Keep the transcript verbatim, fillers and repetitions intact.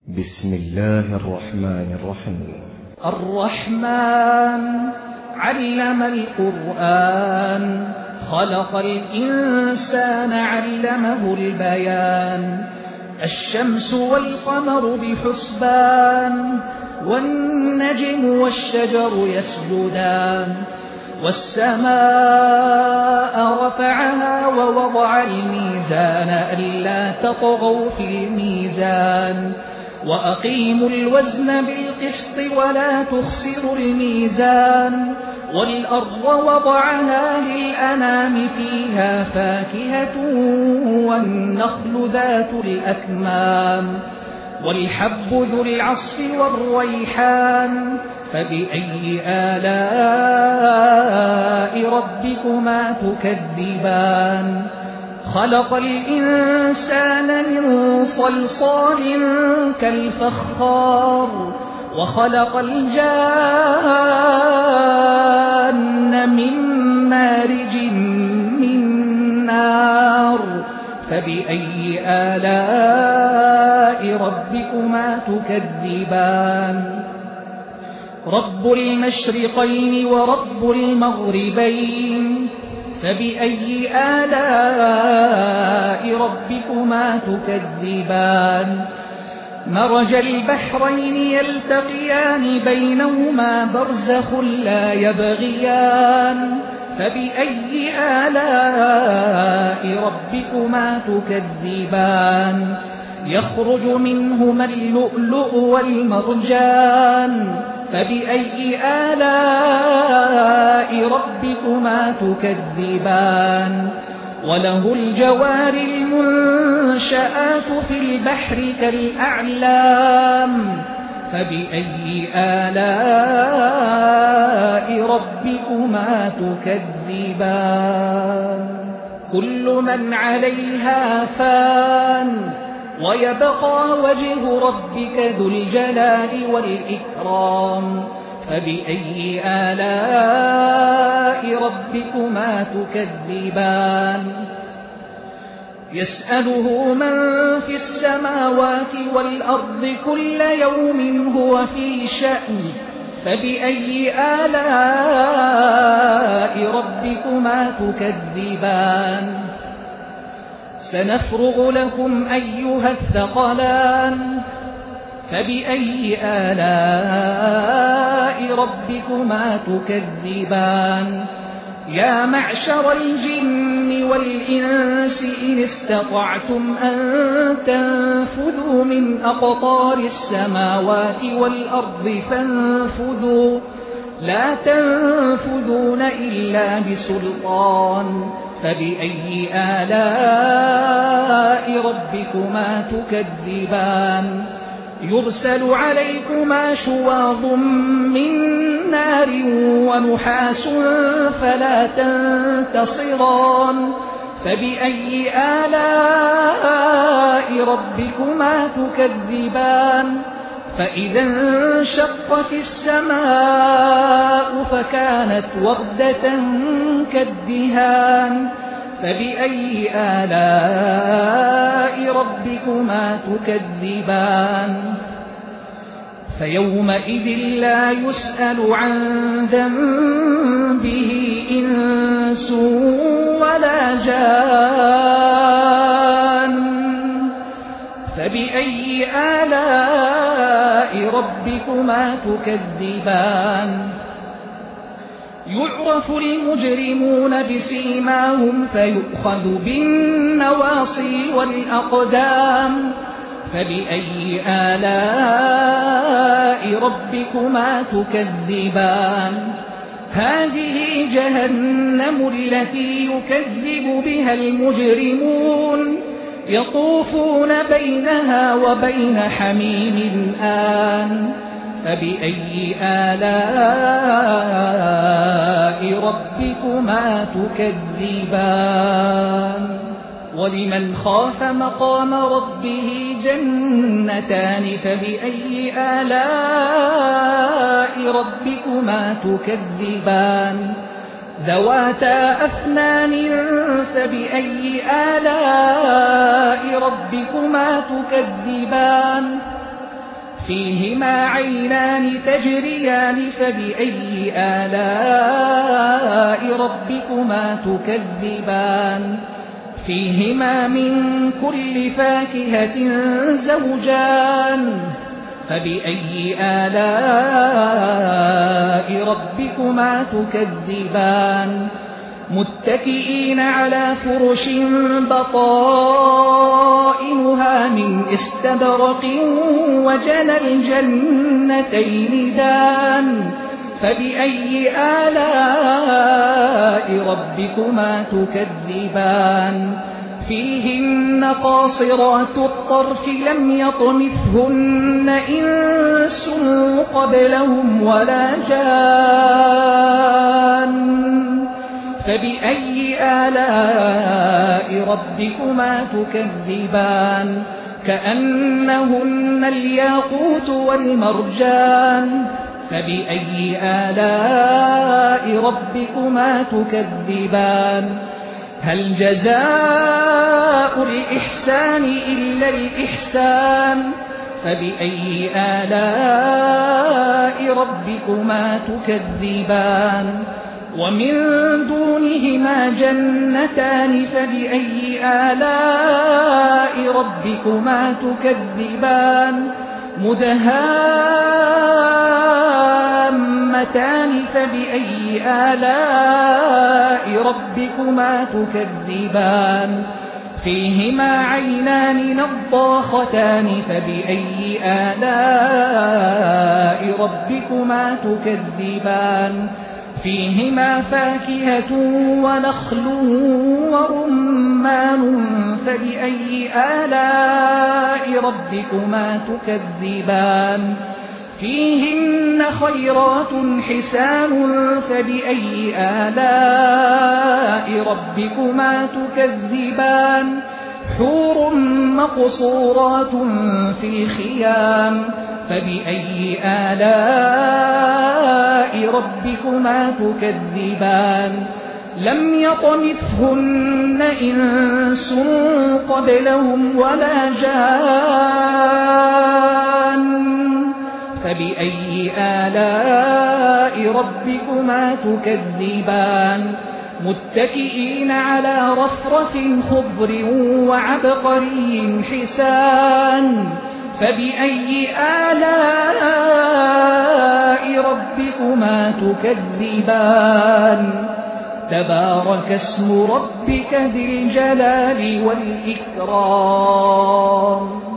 بسم الله الرحمن الرحيم. الرحمن علم القرآن، خلق الإنسان علمه البيان. الشمس والقمر بحسبان، والنجم والشجر يسجدان. والسماء رفعها ووضع الميزان ألا تطغوا في الميزان، وأقيموا الوزن بالقسط ولا تخسروا الميزان. والأرض وضعها للأنام فيها فاكهة والنخل ذات الأكمام، والحب ذو العصف والريحان. فبأي آلاء ربكما تكذبان؟ خلق الإنسان من صلصال كالفخار، وخلق الجان من مارج من نار. فبأي آلاء ربكما تكذبان؟ رب المشرقين ورب المغربين، فبأي آلاء ربكما تكذبان؟ مرج البحرين يلتقيان بينهما برزخ لا يبغيان. فبأي آلاء ربكما تكذبان؟ يخرج منهما اللؤلؤ والمرجان. فبأي آلاء ربكما تكذبان؟ وله الجوار المنشآت في البحر كالأعلام. فبأي آلاء ربكما تكذبان؟ كل من عليها فان، ويبقى وجه ربك ذو الجلال والإكرام. فبأي آلاء ربكما تكذبان؟ يسأله من في السماوات والأرض كل يوم هو في شأن. فبأي آلاء ربكما تكذبان؟ سنفرغ لكم أيها الثقلان. فبأي آلاء ربكما تكذبان؟ يا معشر الجن والإنس إن استطعتم أن تنفذوا من أقطار السماوات والأرض فانفذوا، لا تنفذون إلا بسلطان. فبأي آلاء ربكما تكذبان؟ يرسل عليكما شواظ من نار ونحاس فلا تنتصران. فبأي آلاء ربكما تكذبان؟ فإذا انشقت السماء فكانت وردة كالدهان. فبأي آلاء ربكما تكذبان؟ فيومئذ لا يسأل عن ذنبه إنس ولا جان. فبأي آلاء ربكما تكذبان؟ يعرف المجرمون بسيماهم فيؤخذ بالنواصي والأقدام. فبأي آلاء ربكما تكذبان؟ هذه جهنم التي يكذب بها المجرمون، يطوفون بينها وبين حميم آن. فبأي آلاء ربكما تكذبان؟ ولمن خاف مقام ربه جنتان. فبأي آلاء ربكما تكذبان؟ ذواتا أفنان فبأي آلاء ربكما تكذبان فيهما عينان تجريان فبأي آلاء ربكما تكذبان فيهما من كل فاكهة زوجان فبأي آلاء ربكما تكذبان متكئين على فرش بطائنها من استبرق وجنى الجنتين دان فبأي آلاء ربكما تكذبان فيهن قاصرات الطرف لم يطمثهن إنس قبلهم ولا جان فبأي آلاء ربكما تكذبان كأنهن الياقوت والمرجان فبأي آلاء ربكما تكذبان هل جزاء الإحسان إلا الإحسان فبأي آلاء ربكما تكذبان ومن دونهما جنتان فبأي آلاء ربكما تكذبان مدهامتان فبأي آلاء ربكما تكذبان فيهما عينان نضاختان فبأي آلاء ربكما تكذبان فيهما فاكهة ونخل ورمان فبأي آلاء ربكما تكذبان فيهن خيرات حسان فبأي آلاء ربكما تكذبان حور مقصورات في الخيام فبأي آلاء ربكما تكذبان لم يطمثهن إنس قبلهم ولا جان فبأي آلاء ربكما تكذبان متكئين على رفرف خضر وعبقري حسان فبأي آلاء ربكما تكذبان تبارك اسم ربك ذي الجلال والإكرام